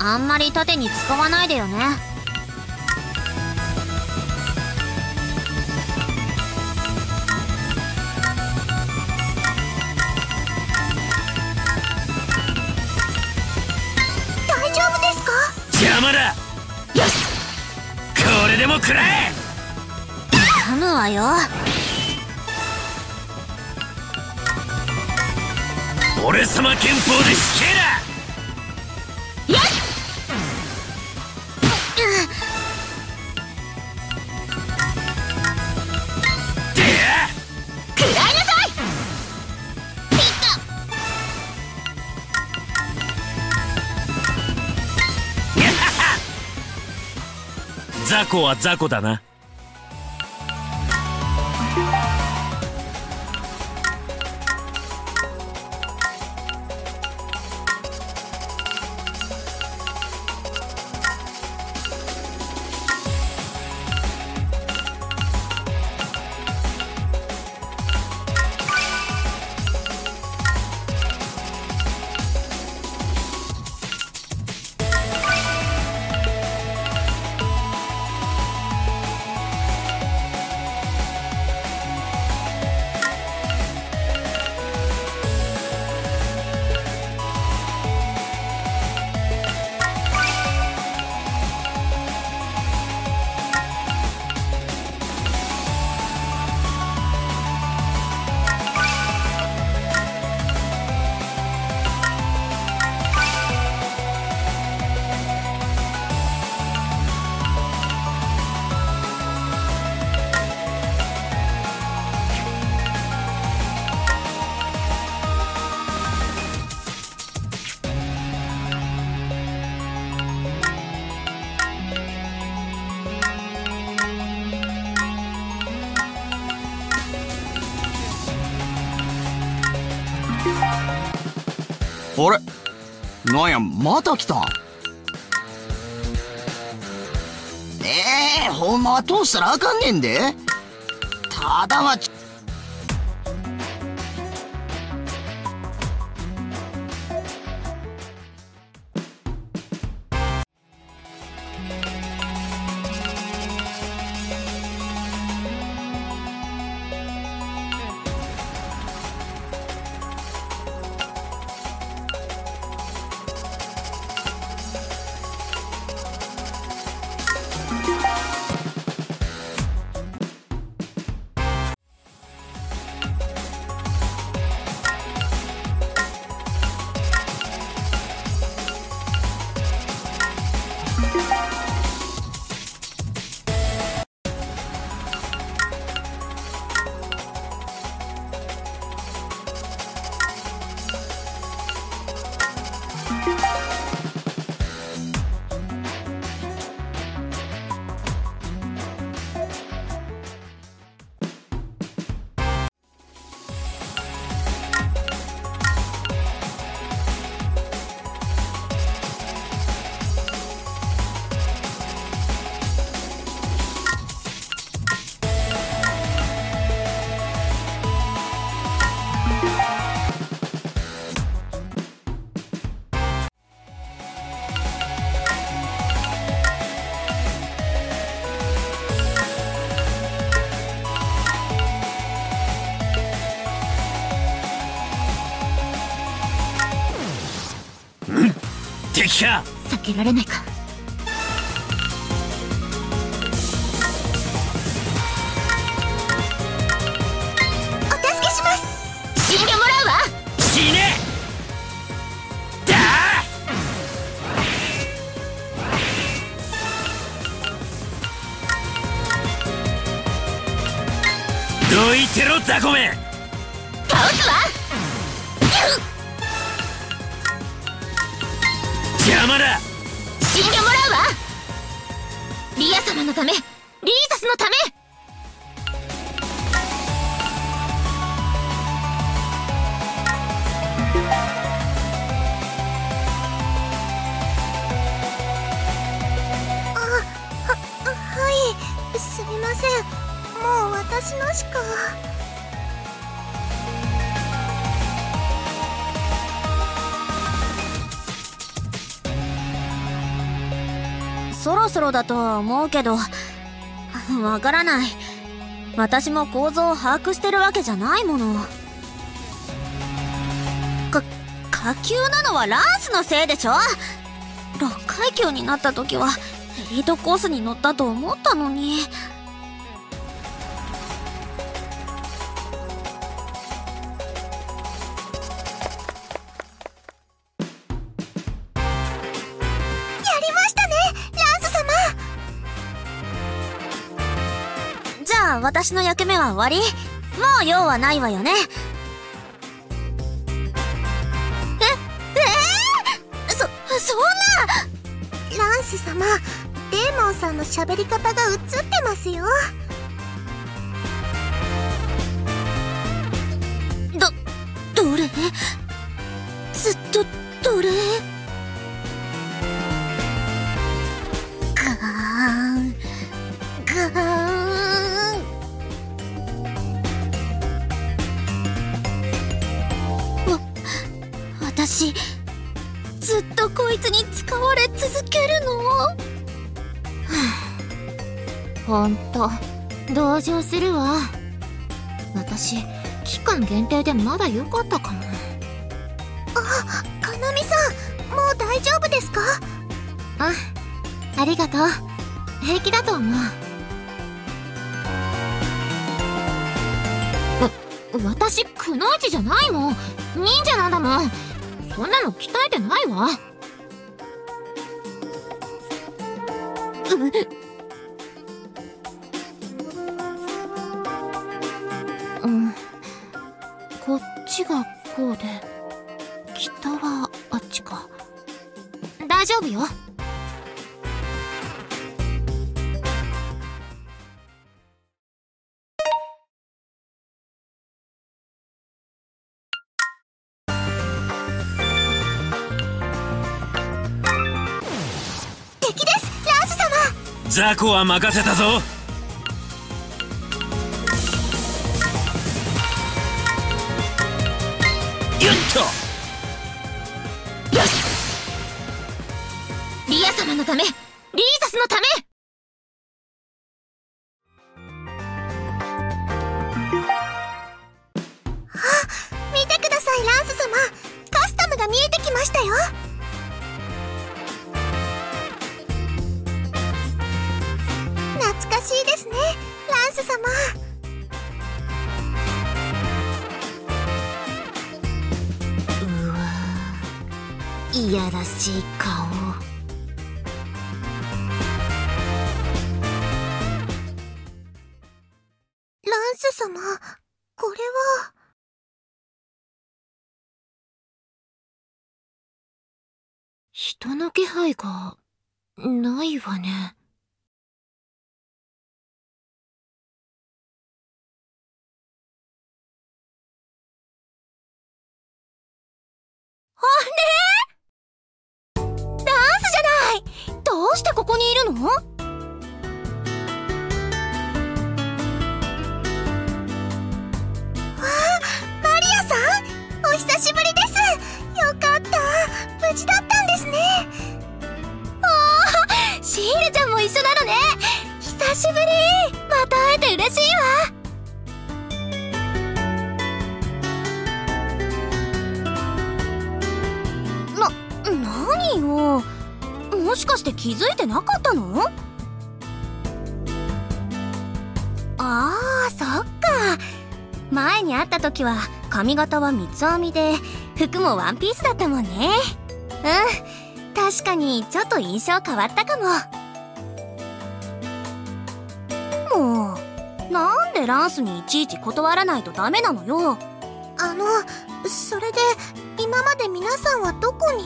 あんまり盾に使わないでよね。 大丈夫ですか？ 邪魔だ。よし、これでも食らえ。 頼むわよ。 俺様拳法で死刑だ。よし、 食らいなさい。ピッタ。雑魚は雑魚だな。 あれ、なんや、また来たん。ほんまは通したらあかんねんで。ただは敵か。 避けられないか。お助けします。死んでもらうわ。 死ね。だー、どいてろ雑魚め。 倒すわ。 邪魔だ。 死んでもらうわ。リア様のため、リーサスのため。はい、すみません。もう私のしか。 そろそろだとは思うけど、わからない。私も構造を把握してるわけじゃないもの。下級なのはランスのせいでしょ。6階級になった時はエリートコースに乗ったと思ったのに。じゃあ私の役目は終わり？もう用はないわよね。そんな！ ランス様、デーモンさんの喋り方が映ってますよ。 どれ？ずっとどれ？ガーンガーン。私ずっとこいつに使われ続けるの？ ほんと同情するわ。私期間限定でまだ良かったかも。 かなみさん、もう大丈夫ですか？ ありがとう。平気だと思う。私くのいちじゃないもん。忍者なんだもん。そんなの鍛えてないわ。こっちがこうで、北はあっちか。大丈夫よ。 敵です、ランス様。 雑魚は任せたぞ。よっと。 リア様のため、リーザスのため。 見てください、ランス様。カスタムが見えてきましたよ。懐かしいですね、ランス様。 うわー、いやらしい顔。 ランス様、これは。 人の気配がないわね。 ランスじゃない！どうしてここにいるの？ マリアさん、お久しぶりです。よかった、無事だったんですね。 シールちゃんも一緒なのね。久しぶり。また会えて嬉しいわ。何よ。もしかして気づいてなかったの？ああ、そっか。前に会った時は髪型は三つ編みで服もワンピースだったもんね。うん、確かにちょっと印象変わったかも。もうなんでランスにいちいち断らないとダメなのよ。 それで今まで皆さんはどこに？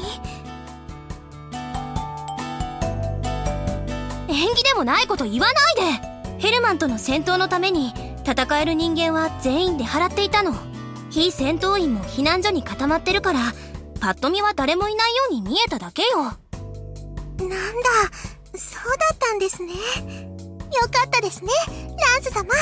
縁起でもないこと言わないで。ヘルマンとの戦闘のために戦える人間は全員出払っていたの。非戦闘員も避難所に固まってるから、パッと見は誰もいないように見えただけよ。 なんだ、そうだったんですね。よかったですね、ランス様。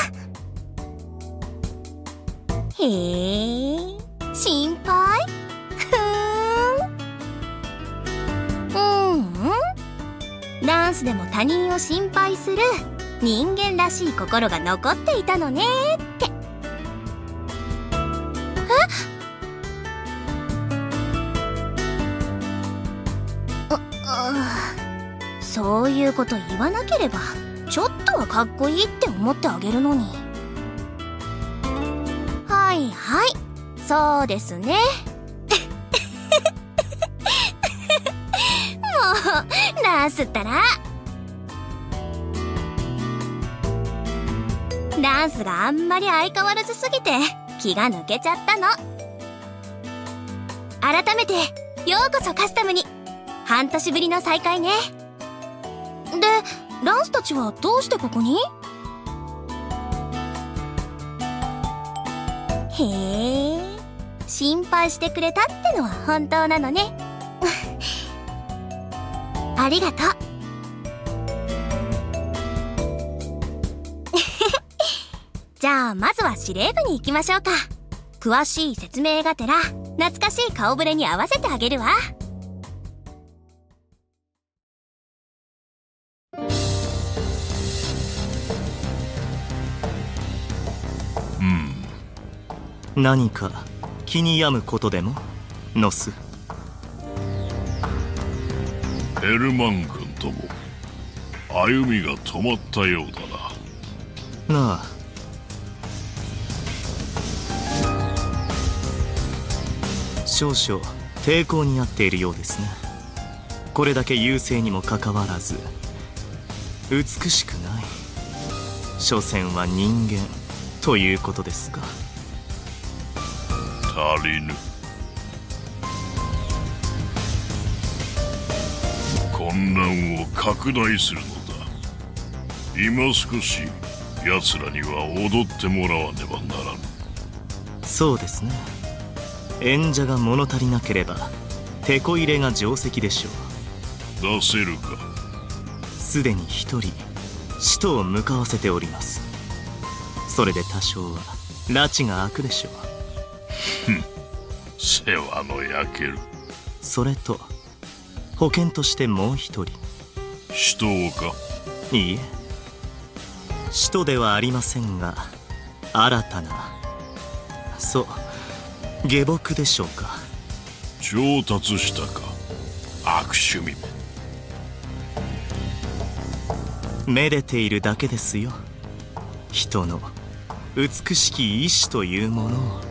へえ、心配？ランススでも他人を心配する人間らしい心が残っていたのねって。そういうこと言わなければちょっとはかっこいいって思ってあげるのに。はいはい、そうですね。もうラスったらダンスがあんまり相変わらずすぎて気が抜けちゃったの。改めてようこそカスタムに。半年ぶりの再会ね。で、ランスたちはどうしてここに？へえ、心配してくれたってのは本当なのね。ありがとう。じゃあまずは司令部に行きましょうか。詳しい説明がてら懐かしい顔ぶれに合わせてあげるわ。 何か気に病むことでもノス？ ヘルマン君とも歩みが止まったようだな。 なあ、少々抵抗にあっているようですね。これだけ優勢にもかかわらず美しくない。所詮は人間ということですか？ 足りぬ。混乱を拡大するのだ。今少し奴らには踊ってもらわねばならぬ。 そうですね。演者が物足りなければ手こ入れが定石でしょう。出せるか？ すでに一人使徒を向かわせております。それで多少は拉致が開くでしょう。 世話の焼ける。 それと保険としてもう一人。 使徒か？ いいえ、使徒ではありませんが新たな、そう、下僕でしょうか。 調達したか、悪趣味め。 めでているだけですよ。人の美しき意志というものを。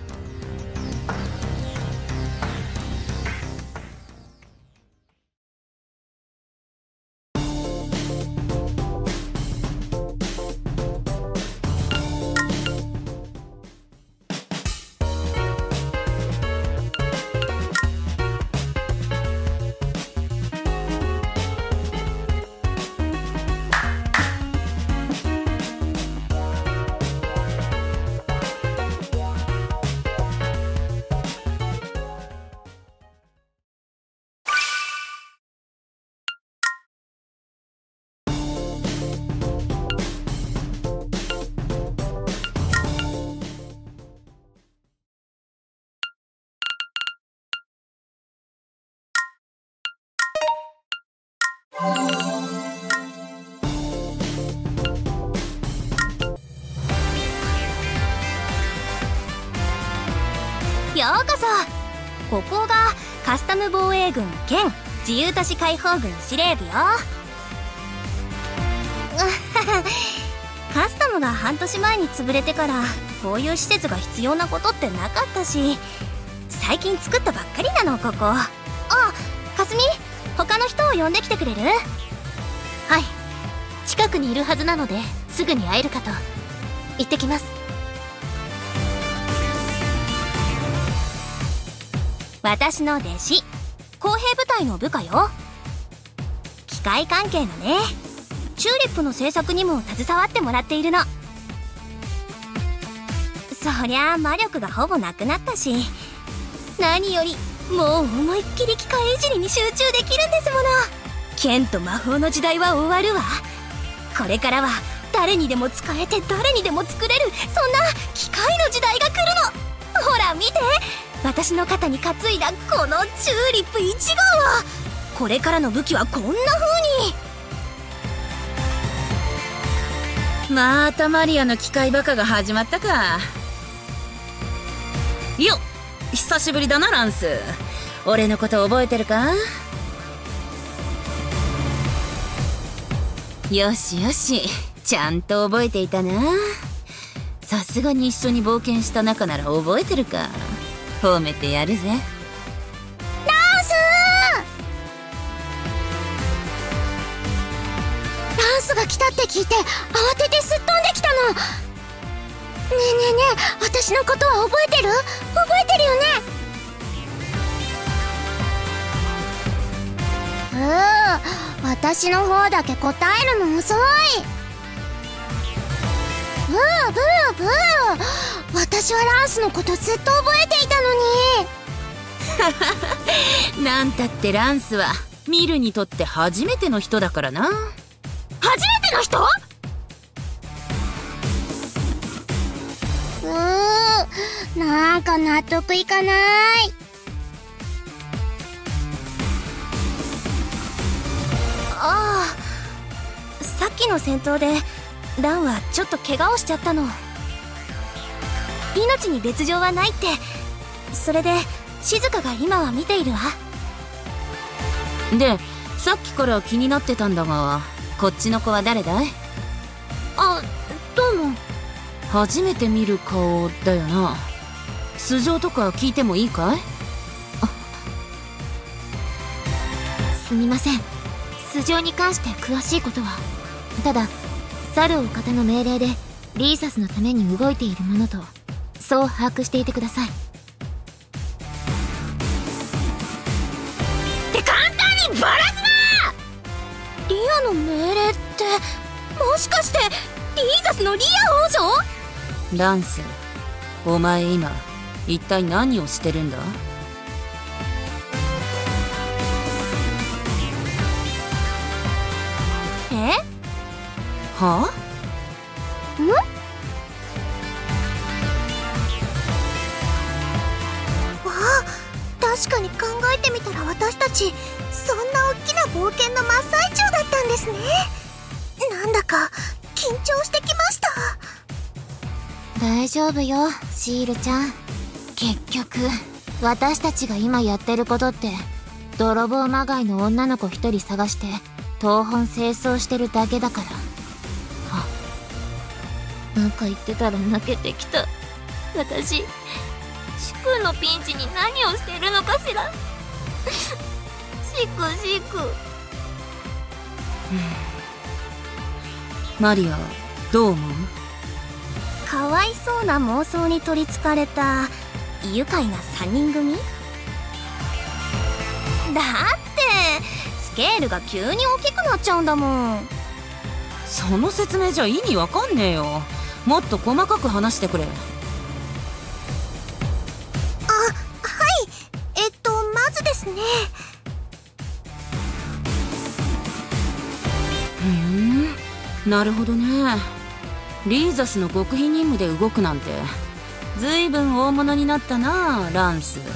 ようこそ。ここがカスタム防衛軍兼自由都市解放軍司令部よ。カスタムが半年前に潰れてからこういう施設が必要なことってなかったし、最近作ったばっかりなのここ。あ、かすみ、他の人を呼んできてくれる？ はい、近くにいるはずなのですぐに会えるかと。行ってきます。 私の弟子、工兵部隊の部下よ。機械関係のね。チューリップの制作にも携わってもらっているの。そりゃあ魔力がほぼなくなったし、何よりもう思いっきり機械いじりに集中できるんですもの。剣と魔法の時代は終わるわ。これからは誰にでも使えて誰にでも作れる、そんな機械の時代が来るの。ほら見て、私の肩に担いだこのチューリップ1号は、これからの武器はこんな風に。 またマリアの機械バカが始まったか。よっ、久しぶりだなランス。俺のこと覚えてるか？よしよし、ちゃんと覚えていたな。さすがに一緒に冒険した仲なら覚えてるか。褒めてやるぜ。 ランスが来たって聞いて慌ててすっ飛んできたの。ねえねえねえ、私のことは覚えてる？覚えてるよね？私の方だけ答えるの遅い。ブーブーブー、私はランスのことずっと覚えていたのに。 なんたってランスはミルにとって初めての人だからな。 初めての人？なんか納得いかない。 ああ、さっきの戦闘でランはちょっと怪我をしちゃったの。命に別状はないって。それで静香が今は見ているわ。 で、さっきから気になってたんだが、こっちの子は誰だい？ あ、どうも。 初めて見る顔だよな。素性とか聞いてもいいかい？ すみません、素性に関して詳しいことは。ただサルお方の命令でリーサスのために動いているものと、そう把握していてください。 って簡単にバラすな！ リアの命令って、もしかしてリーザスのリア王女？ ランス、お前今一体何をしてるんだ？はあ？ん？確かに考えてみたら私たちそんな大きな冒険の真っ最中だったんですね。なんだか緊張してきました。 大丈夫よ、シールちゃん。結局私たちが今やってることって泥棒まがいの女の子一人探して東本清掃してるだけだから。なんか言ってたら泣けてきた。私、シクのピンチに何をしてるのかしら。シク。 マリア、どう思う？ かわいそうな妄想に取りつかれた愉快な3人組？だってスケールが急に大きくなっちゃうんだもん。 その説明じゃ意味わかんねえよ。もっと細かく話してくれ。 はい。まずですね。 なるほどね。リーザスの極秘任務で動くなんてずいぶん大物になったな、ランス。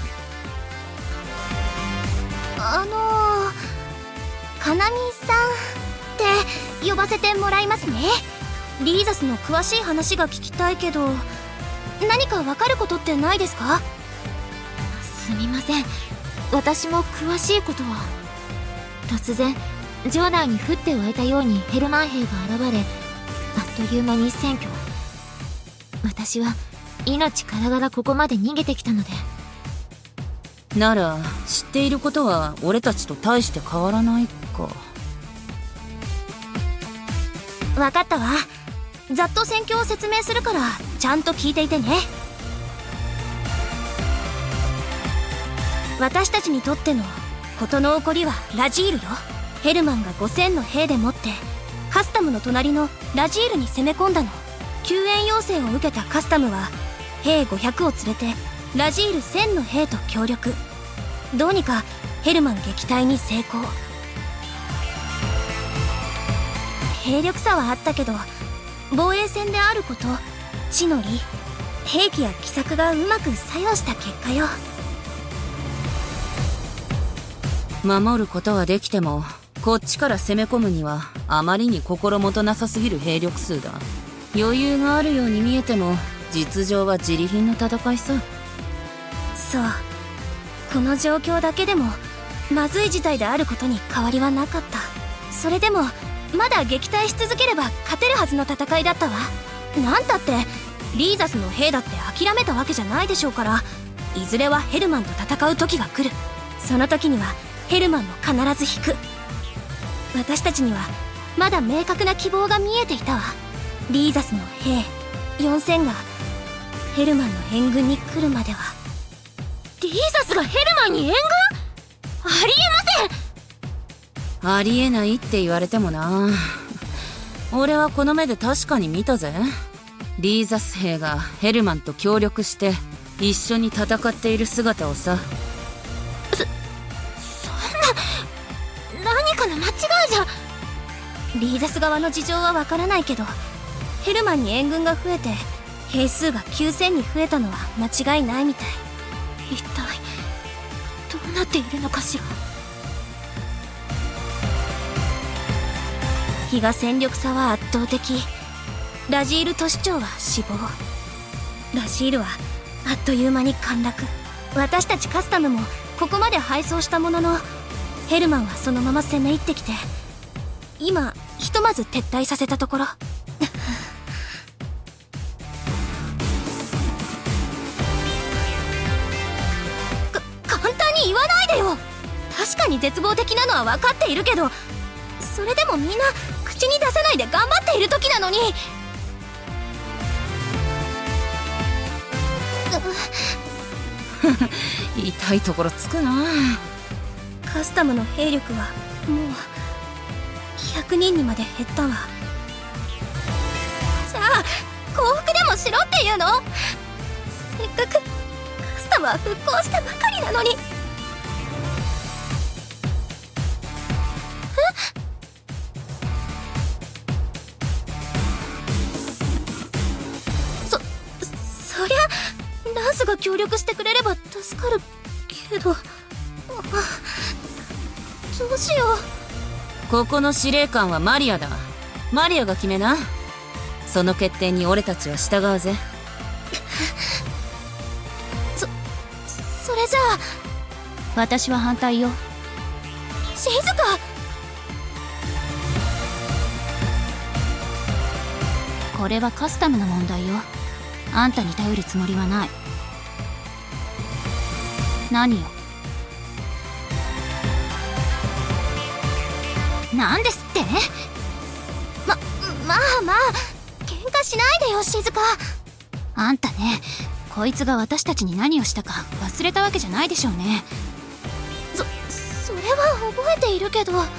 カナミさんって呼ばせてもらいますね。リーザスの詳しい話が聞きたいけど、何かわかることってないですか？ すみません、私も詳しいことは。突然城内に降って湧いたようにヘルマン兵が現れ、あっという間に占拠。私は命からがらここまで逃げてきたので。 なら知っていることは俺たちと大して変わらないか。 わかったわ。ざっと戦況を説明するからちゃんと聞いていてね。私たちにとっての事の起こりはラジールよ。ヘルマンが5000の兵でもってカスタムの隣のラジールに攻め込んだの。救援要請を受けたカスタムは兵500を連れてラジール1000の兵と協力。どうにかヘルマン撃退に成功。兵力差はあったけど防衛戦であること、地の利、兵器や奇策がうまく作用した結果よ。 守ることはできてもこっちから攻め込むにはあまりに心もとなさすぎる兵力数だ。余裕があるように見えても実情は自利品の戦いさ。 そう、この状況だけでもまずい事態であることに変わりはなかった。それでもまだ撃退し続ければ勝てるはずの戦いだったわ。なんたってリーザスの兵だって諦めたわけじゃないでしょうから、いずれはヘルマンと戦う時が来る。その時にはヘルマンも必ず引く。私たちにはまだ明確な希望が見えていたわ。リーザスの兵4000がヘルマンの援軍に来るまでは。 リーザスがヘルマンに援軍？ありえません。 ありえないって言われてもな。俺はこの目で確かに見たぜ。リーザス兵がヘルマンと協力して一緒に戦っている姿をさ。 そんな、何かの間違いじゃ。 リーザス側の事情はわからないけど、ヘルマンに援軍が増えて兵数が9000に増えたのは間違いないみたい。 一体どうなっているのかしら。 比嘉戦力差は圧倒的。ラジール都市長は死亡。ラジールはあっという間に陥落。私たちカスタムもここまで敗走したものの、ヘルマンはそのまま攻め入ってきて、今ひとまず撤退させたところ。簡単に言わないでよ。確かに絶望的なのは分かっているけど、それでもみんな口に出さないで頑張っている時なのに。 痛いところつくな。 カスタムの兵力はもう100人にまで減ったわ。じゃあ降伏でもしろっていうの？せっかくカスタムは復興したばかりなのに。そりゃランスが協力してくれれば助かるけど、どうしよう。 ここの司令官はマリアだ。マリアが決めな。その決定に俺たちは従うぜ。 それじゃあ私は反対よ。静か。これはカスタムの問題よ。あんたに頼るつもりはない。何よ。なんですって？まあ喧嘩しないでよ静香。あんたね、こいつが私たちに何をしたか忘れたわけじゃないでしょうね。それは覚えているけど。 フィ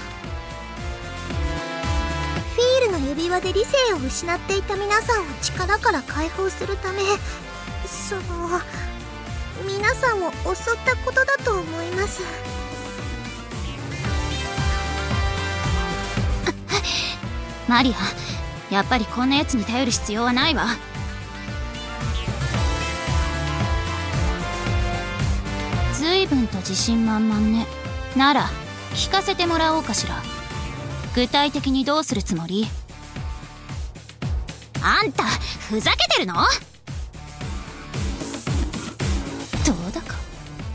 ールの指輪で理性を失っていた皆さんを力から解放するため、皆さんを襲ったことだと思います。 マリア、やっぱりこんなやつに頼る必要はないわ。随分と自信満々ね。なら聞かせてもらおうかしら。具体的にどうするつもり？あんたふざけてるの？どうだか。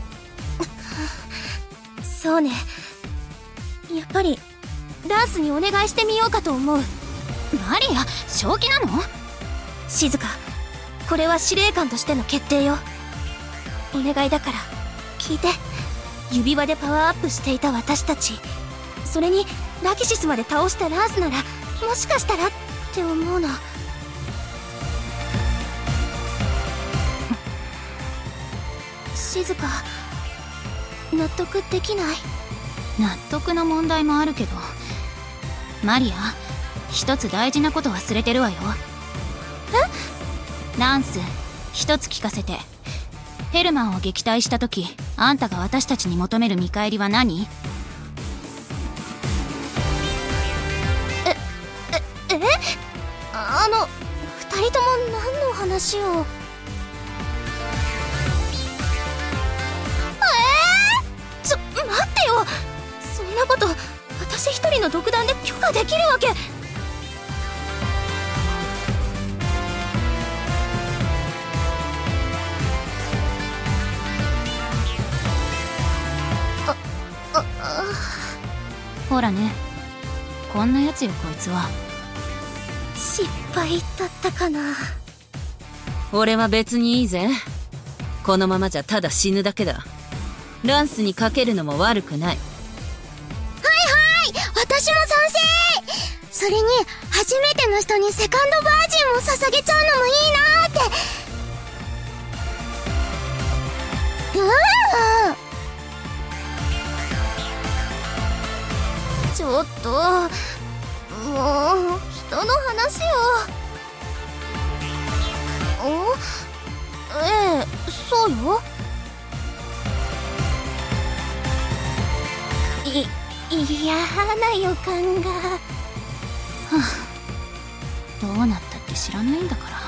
そうね、やっぱりランスにお願いしてみようかと思う。マリア、正気なの？静香、これは司令官としての決定よ。お願いだから聞いて。指輪でパワーアップしていた私たち、それにラキシスまで倒したランスなら、もしかしたらって思うの。静香、納得できない？納得の問題もあるけど、マリア、一つ大事なこと忘れてるわよ。え？ランス、一つ聞かせて。ヘルマンを撃退した時、あんたが私たちに求める見返りは何？二人とも何の話を？待ってよ。そんなこと私一人ができるわけ。ほらね、こんなやつよこいつは。 失敗だったかな。 俺は別にいいぜ。このままじゃただ死ぬだけだ。ランスにかけるのも悪くない。 私も賛成。それに初めての人にセカンドバージンも捧げちゃうのもいいなーって。 ちょっともう人の話を。ええ、そうよ。 嫌な予感が。 どうなったって知らないんだから。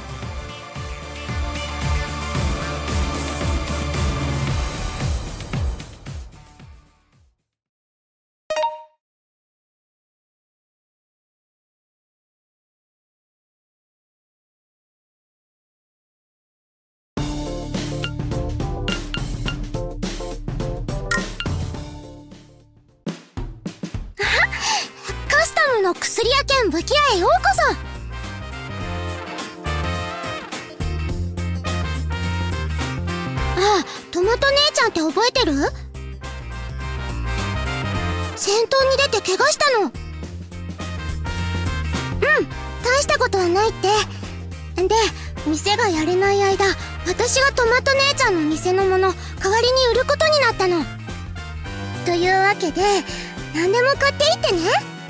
カスタムの薬屋兼武器屋へようこそ。トマト姉ちゃんって覚えてる？戦闘に出て怪我したの。大したことはないって。で、店がやれない間、私がトマト姉ちゃんの店のもの代わりに売ることになったの。というわけで、何でも買っていってね。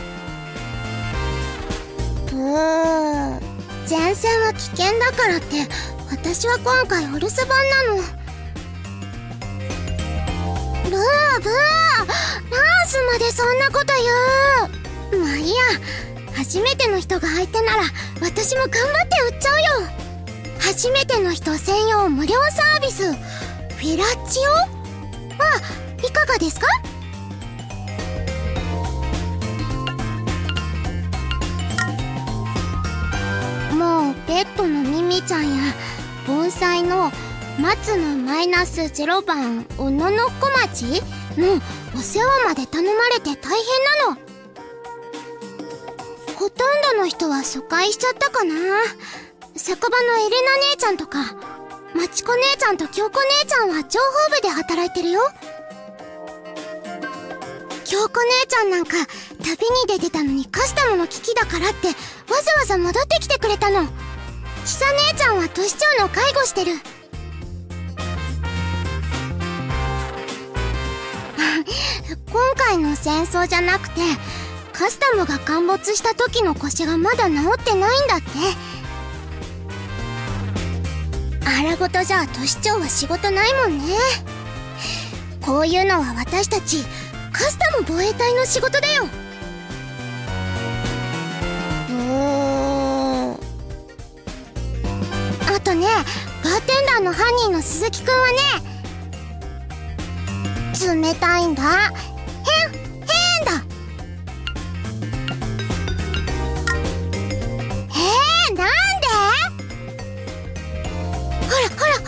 前線は危険だからって私は今回お留守番なの。ブーランスまでそんなこと言う。まあいいや、初めての人が相手なら私も頑張って売っちゃうよ。初めての人専用無料サービスフィラッチオはいかがですか？もうペットのミミちゃんや盆栽の松の-0番小野の小町のお世話まで頼まれて大変なの。ほとんどの人は疎開しちゃったかな。酒場のエレナ姉ちゃんとかまちこ姉ちゃんと京子姉ちゃんは情報部で働いてるよ。京子姉ちゃんなんか旅に出てたのにカスタムの危機だからってわざわざ戻ってきてくれたの。ちさ姉ちゃんは都市長の介護してる。今回の戦争じゃなくてカスタムが陥没した時の腰がまだ治ってないんだって。あらごとじゃ都市長は仕事ないもんね。こういうのは私たちカスタム防衛隊の仕事だよ。あとね、バーテンダーのハニーの鈴木くんはね、冷たいんだ。変だ。なんで？ほら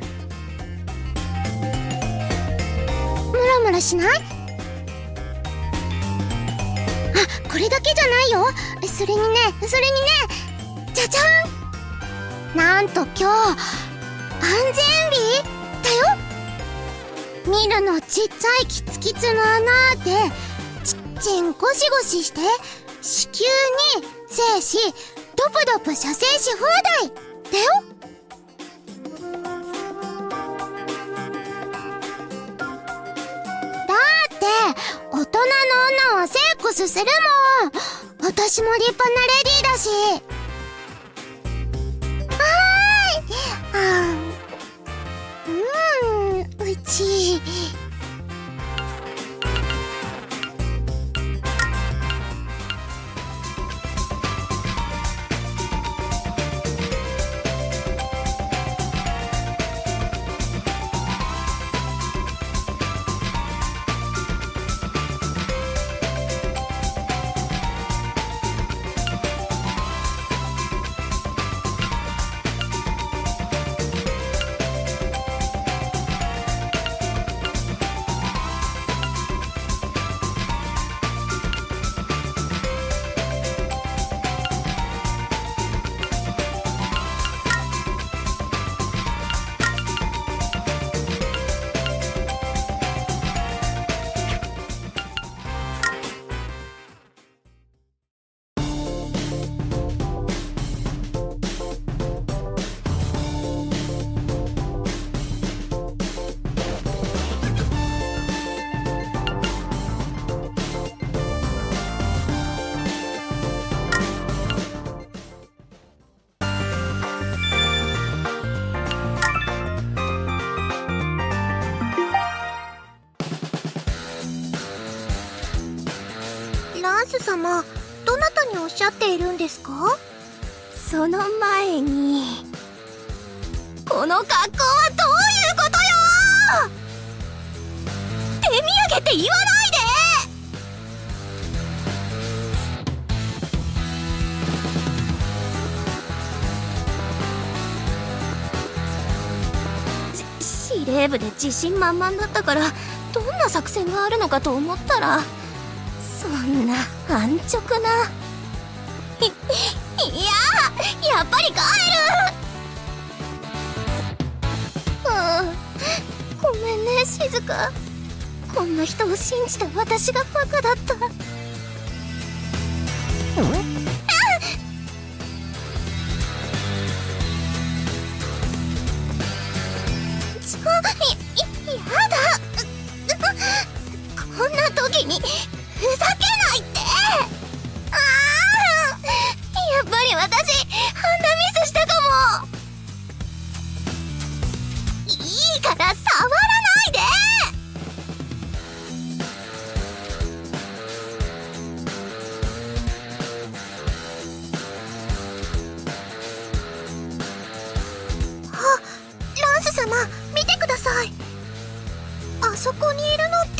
ムラムラしない？これだけじゃないよ。それにねじゃじゃん、なんと今日安全日だよ。見るのちっちゃいキツキツの穴でちっちんゴシゴシして子宮に精子ドプドプ射精し放題だよ。だって大人の女はセックスするもん。私も立派なレディーだし。うちス様、どなたにおっしゃっているんですか？ その前に、この格好はどういうことよ！手土産って言わないで！司令部で自信満々だったから、どんな作戦があるのかと思ったら、そんな安直な。いや、やっぱり帰る。ごめんね、静香。こんな人を信じた私がバカだった。やだ。こんな時にふざけないって。やっぱり私判断ミスしたかも。いいから触らないで。 ランス様、見てください。あそこにいるのって。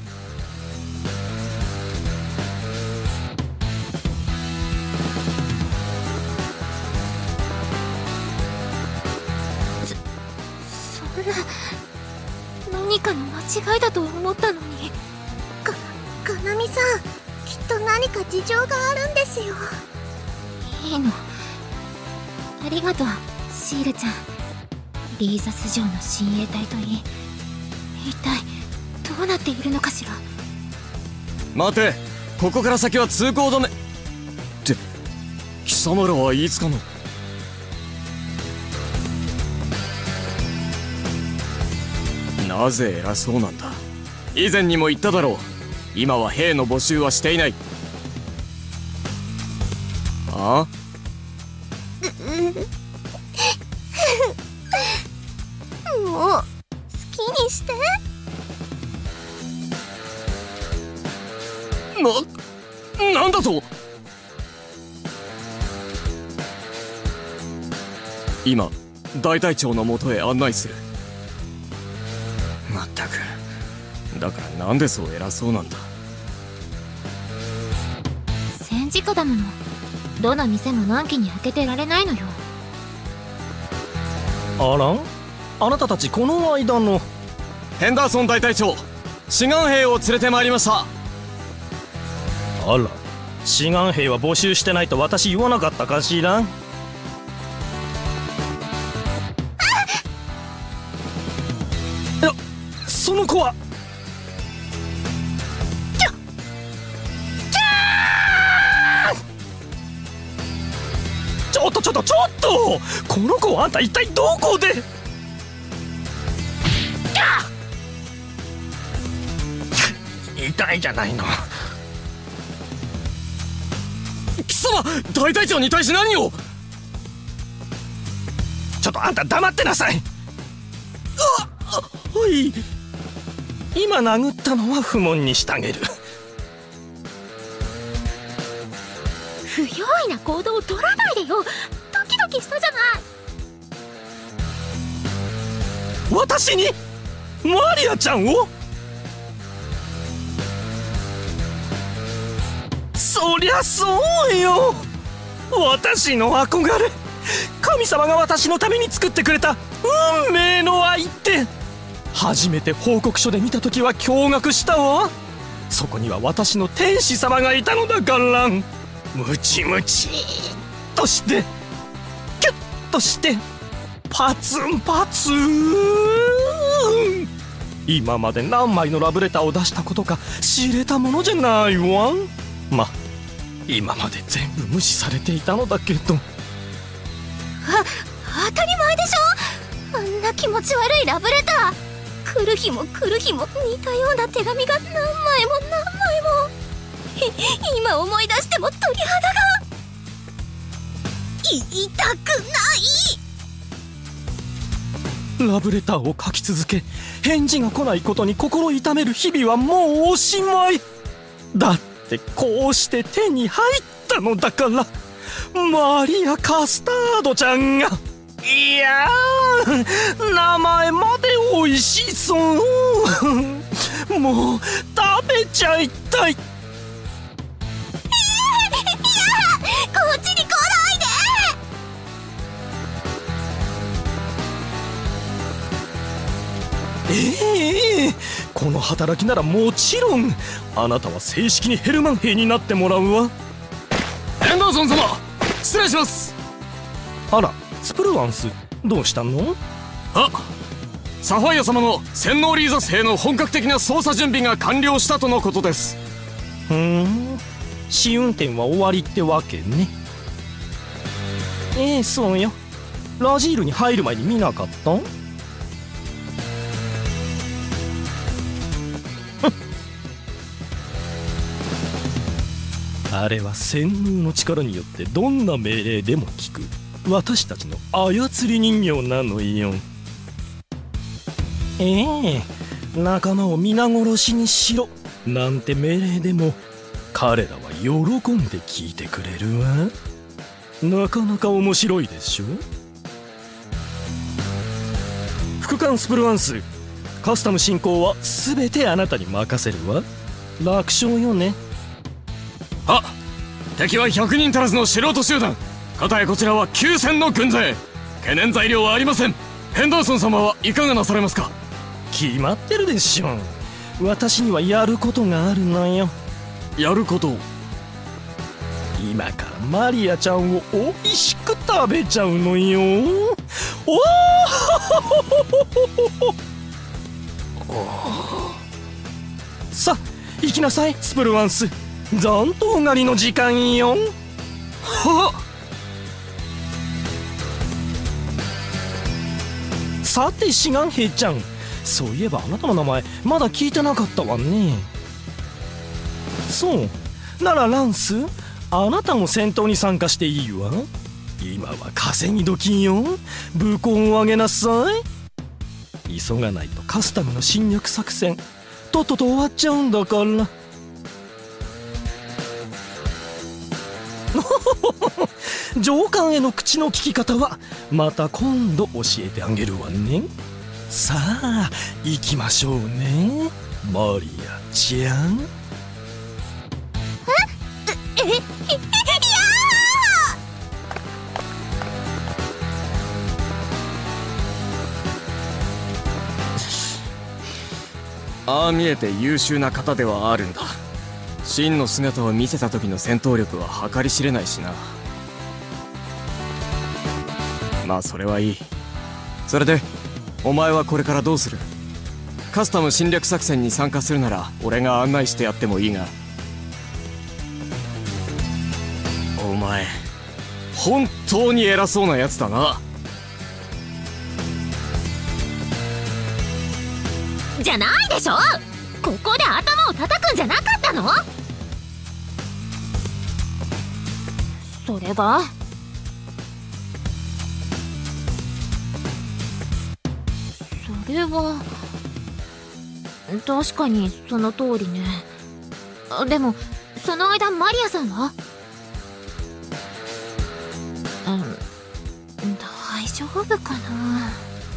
何かの間違いだと思ったのに。 かなみさん、きっと何か事情があるんですよ。 いいの。ありがとう、シールちゃん。リーザス城の親衛隊といい、一体どうなっているのかしら。 待て、ここから先は通行止めって貴様らはいつかの。なぜ偉そうなんだ。以前にも言っただろう。今は兵の募集はしていない。あ？ もう好きにして。 なんだと。今大隊長のもとへ案内する。まったく、だからなんでそう偉そうなんだ。 戦時下だもの。どの店ものんきに開けてられないのよ。 あらん、あなたたちこの間の。 ヘンダーソン大隊長、志願兵を連れてまいりました。 あら、志願兵は募集してないと私言わなかったかしら。その子はちょっとこの子はあんた一体どこで。痛いじゃないの。 貴様、大隊長に対して何を。 ちょっとあんた黙ってなさい。はい、今殴ったのは不問にしてあげる。 不用意な行動を取らないでよ。ドキドキしたじゃない。 私にマリアちゃんを。そりゃそうよ。私の憧れ、神様が私のために作ってくれた運命の相手。初めて報告書で見た時は驚愕したわ。そこには私の天使様がいたのだから。ムチムチっとしてキュッとしてパツンパツン。今まで何枚のラブレターを出したことか知れたものじゃないわ。ま、今まで全部無視されていたのだけど。 当たり前でしょ。あんな気持ち悪いラブレター、来る日も来る日も似たような手紙が何枚も今思い出しても鳥肌が。痛くない。 ラブレターを書き続け返事が来ないことに心痛める日々はもうおしまいだっってこうして手に入ったのだから、マリア・カスタードちゃんが。いやー、名前まで美味しそう。もう食べちゃいたい。 こっちに来ないで。 この働きならもちろん。あなたは正式にヘルマン兵になってもらうわ。 ヘンダーソン様、失礼します。 あら、スプルワンス、どうしたの？ サファイア様の洗脳リーザス兵の本格的な捜査準備が完了したとのことです。 試運転は終わりってわけね。そうよ。ラジールに入る前に見なかった？あれは洗脳の力によってどんな命令でも聞く私たちの操り人形なのよ。仲間を皆殺しにしろなんて命令でも彼らは喜んで聞いてくれるわ。なかなか面白いでしょ。副官スプルワンス、カスタム進行は全てあなたに任せるわ。楽勝よね。 敵は100人足らずの素人集団、かたやこちらは9000の軍勢。懸念材料はありません。ヘンダーソン様はいかがなされますか？ 決まってるでしょ。私にはやることがあるのよ。 やること？ 今からマリアちゃんをおいしく食べちゃうのよ。さあ行きなさいスプルワンス。残党狩りの時間よ。さて志願兵ちゃん、そういえばあなたの名前まだ聞いてなかったわね。そうならランス、あなたも戦闘に参加していいわ。今は稼ぎ時よ。武功をあげなさい。急がないとカスタムの侵略作戦とっとと終わっちゃうんだから。上官への口の利き方はまた今度教えてあげるわね。さあ行きましょうねマリアちゃん。 ああ見えて優秀な方ではあるんだ。真の姿を見せた時の戦闘力は計り知れないしな。まあそれはいい。それでお前はこれからどうする？カスタム侵略作戦に参加するなら俺が案内してやってもいいが。お前本当に偉そうなやつだな。 じゃないでしょ。ここで頭を叩くんじゃなかったの？それがそれは確かにその通りね。でもその間マリアさんは大丈夫かな。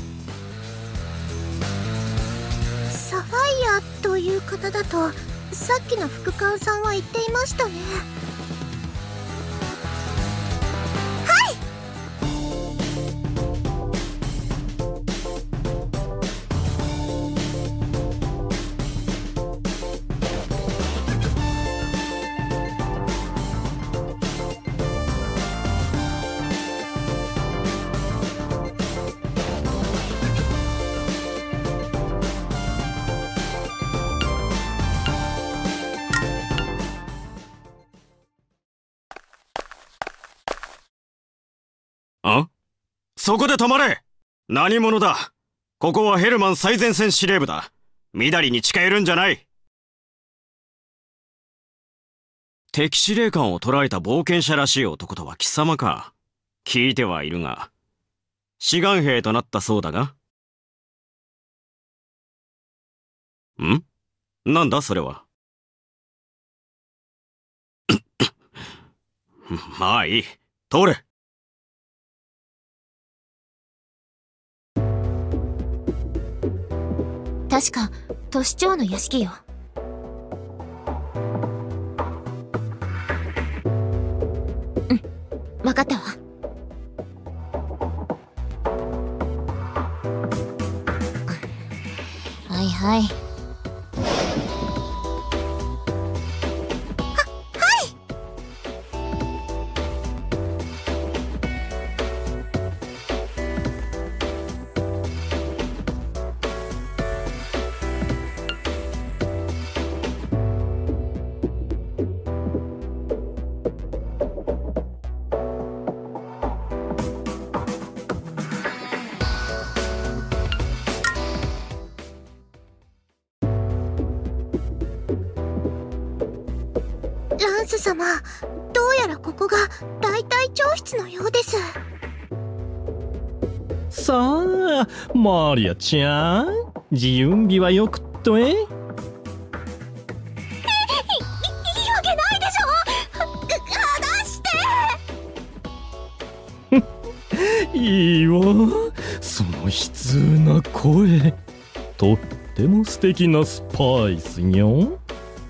サファイアという方だとさっきの副官さんは言っていましたね。 そこで止まれ。何者だ。ここはヘルマン最前線司令部だ。みだりに近寄るんじゃない。敵司令官を捕らえた冒険者らしい男とは貴様か。聞いてはいるが志願兵となったそうだが。なんだそれは。 まあいい。通れ。 確か都市長の屋敷よ。うん、分かったわ。はいはい。 ランス様、どうやらここが大隊長室のようです。 さあマリアちゃん、準備はよくっといいわけないでしょ。離していいわ、その悲痛な声、とっても素敵なスパイスよ。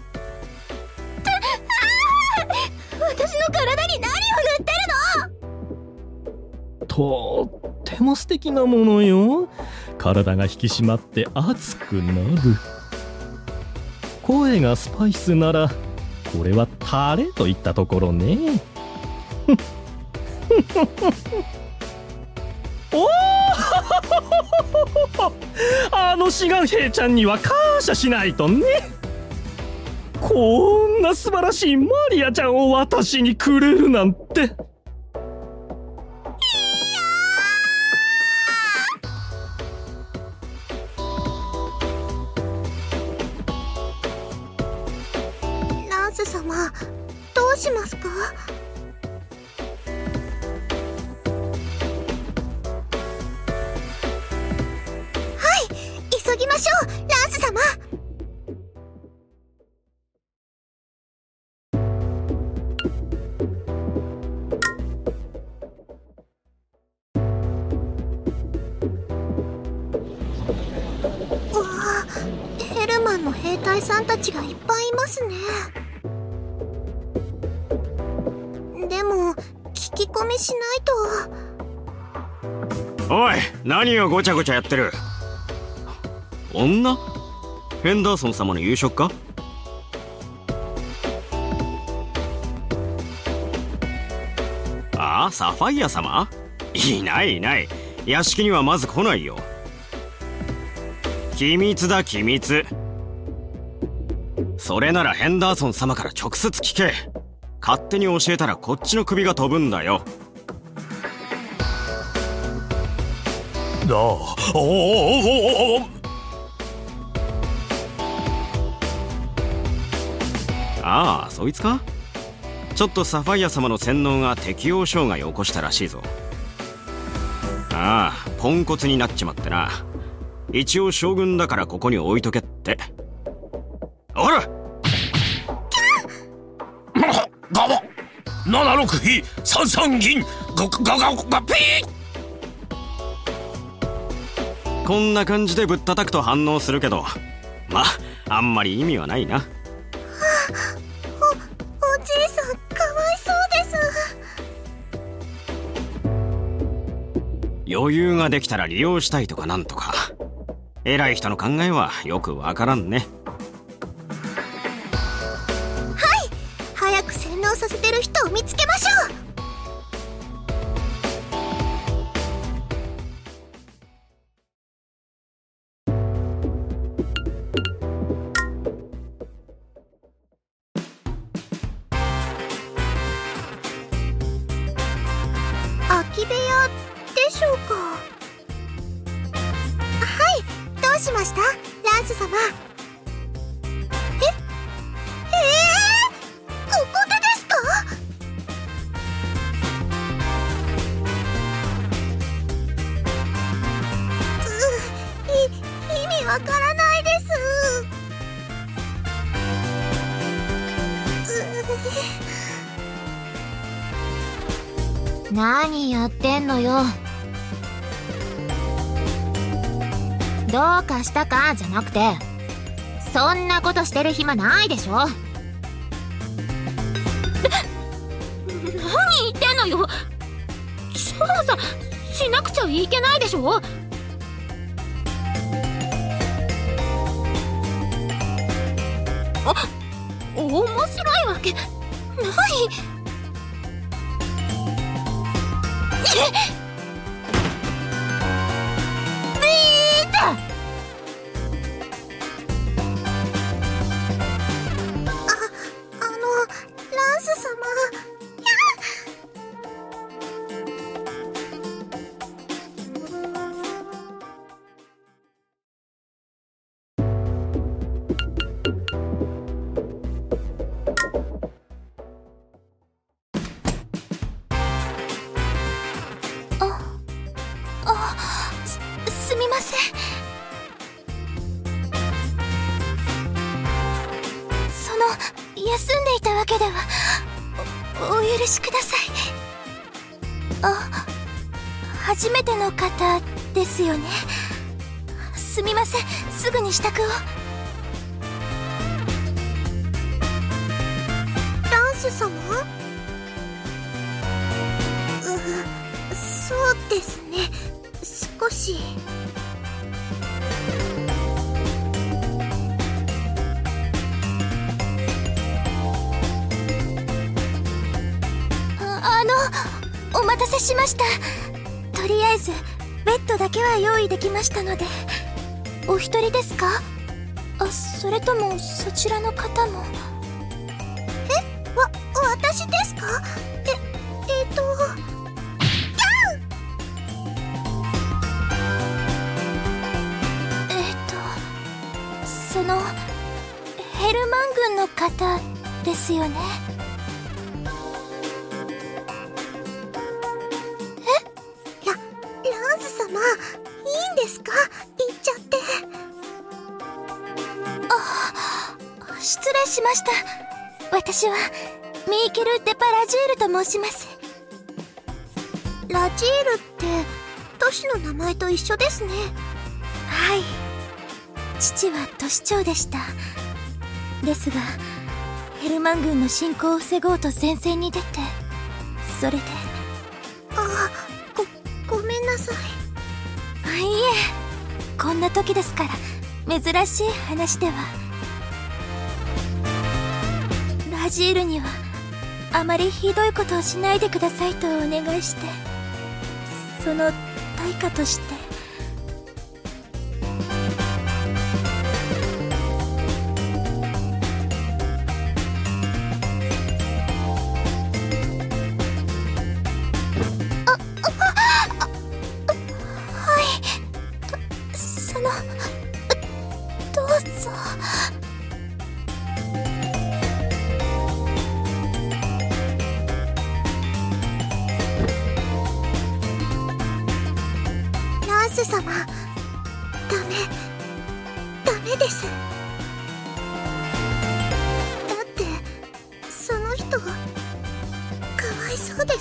私の体に何を塗ってるの？ とっても素敵なものよ。体が引き締まって熱くなる。声がスパイスならこれはタレといったところね。おおあの志願兵ちゃんには感謝しないとね。こんな素晴らしいマリアちゃんを私にくれるなんて。 ランス様、どうしますか？はい、急ぎましょう、ランス様。うわあ、ヘルマンの兵隊さんたちがいっぱいいますね。でも聞き込みしないと。 おい、何をごちゃごちゃやってる。女？ヘンダーソン様の夕食か？ああ、サファイア様？いないいない、屋敷にはまず来ないよ。機密だ、機密。それならヘンダーソン様から直接聞け。勝手に教えたらこっちの首が飛ぶんだよ。ああ、そいつか。ちょっとサファイア様の洗脳が適応障害を起こしたらしいぞ。ああ、ポンコツになっちまってな。一応将軍だからここに置いとけって。おらガバ76比33銀ガピー。こんな感じでぶったたくと反応するけど、まああんまり意味はないな。 おじいさん、かわいそうです。 余裕ができたら利用したいとかなんとか、偉い人の考えはよくわからんね。 はい、早く洗脳させてる人を見つけましょう。空き部屋でしょうか？はい、どうしました、ランス様？ここでですか？意味わからないです。 何やってんのよ。どうかしたかじゃなくて、そんなことしてる暇ないでしょ。何言ってんのよ。調査しなくちゃいけないでしょ。面白いわけない。 ランス様。すみません。休んでいたわけでは。お許しください。初めての方ですよね。すみません、すぐに支度を。ランス様？そうですね、少し。お待たせしました。とりあえずベッドだけは用意できましたので。お一人ですか？それともそちらの方も。私ですか？そのヘルマン軍の方ですよね。ランス様、いいんですか？言っちゃって。失礼しました。私はミーケル・デパラジールと申します。ラジールって都市の名前と一緒ですね。はい、父は都市長でした。ですがヘルマン軍の侵攻を防ごうと前線に出て、それで。ごめんなさい。いいえ、こんな時ですから珍しい話では。ラジールにはあまりひどいことをしないでくださいとお願いして、その対価として。どうぞ。ランス様、ダメです。だってその人かわいそうです。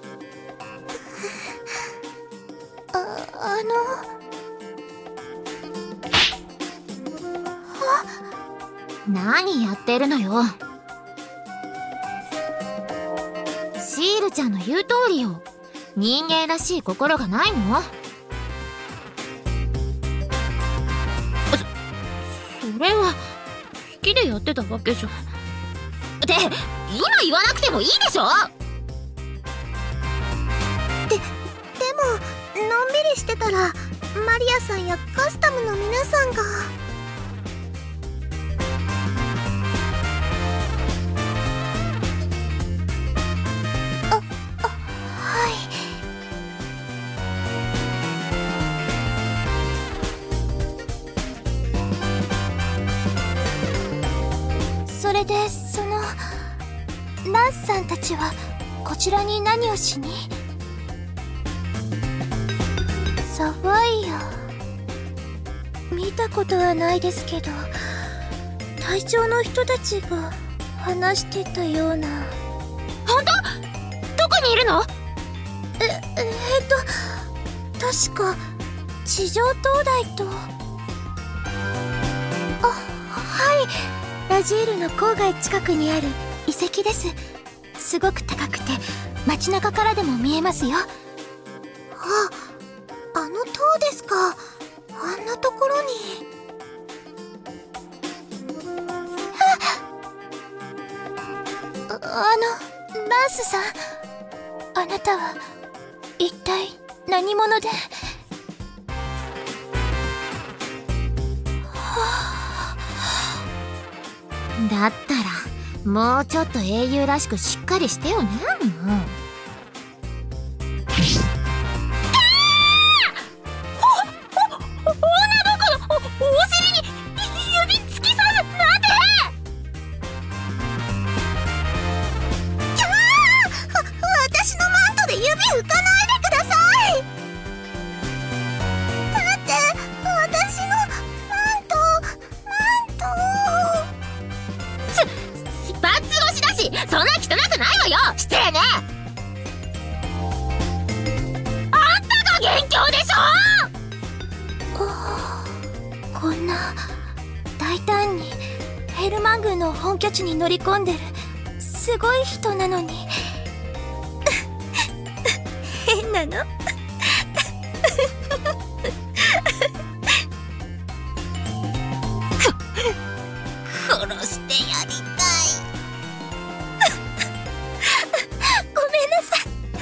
何やってるのよ。シールちゃんの言う通りよ。人間らしい心がないの？それは好きでやってたわけじゃ。って今言わなくてもいいでしょ。 でものんびりしてたらマリアさんやカスタムの皆さんが。それでランスさんたちはこちらに何をしに？サファイア、見たことはないですけど、隊長の人たちが話してたような。 本当？どこにいるの？ 確か地上灯台と。はい、ラジールの郊外近くにある遺跡です。すごく高くて街中からでも見えますよ。あの塔ですか。あんなところに。ランスさん、あなたは一体何者で。 だったらもうちょっと英雄らしくしっかりしてよね。 そんな汚くないわよ。失礼ね。あんたが元凶でしょ。こんな大胆にヘルマン軍の本拠地に乗り込んでるすごい人なのに変なの。殺してやりたい。ごめんなさい。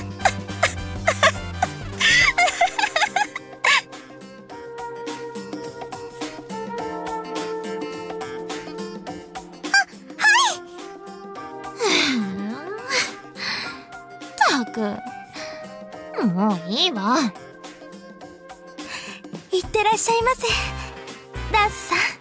ったく、もういいわ。 いってらっしゃいませ、ランスさん。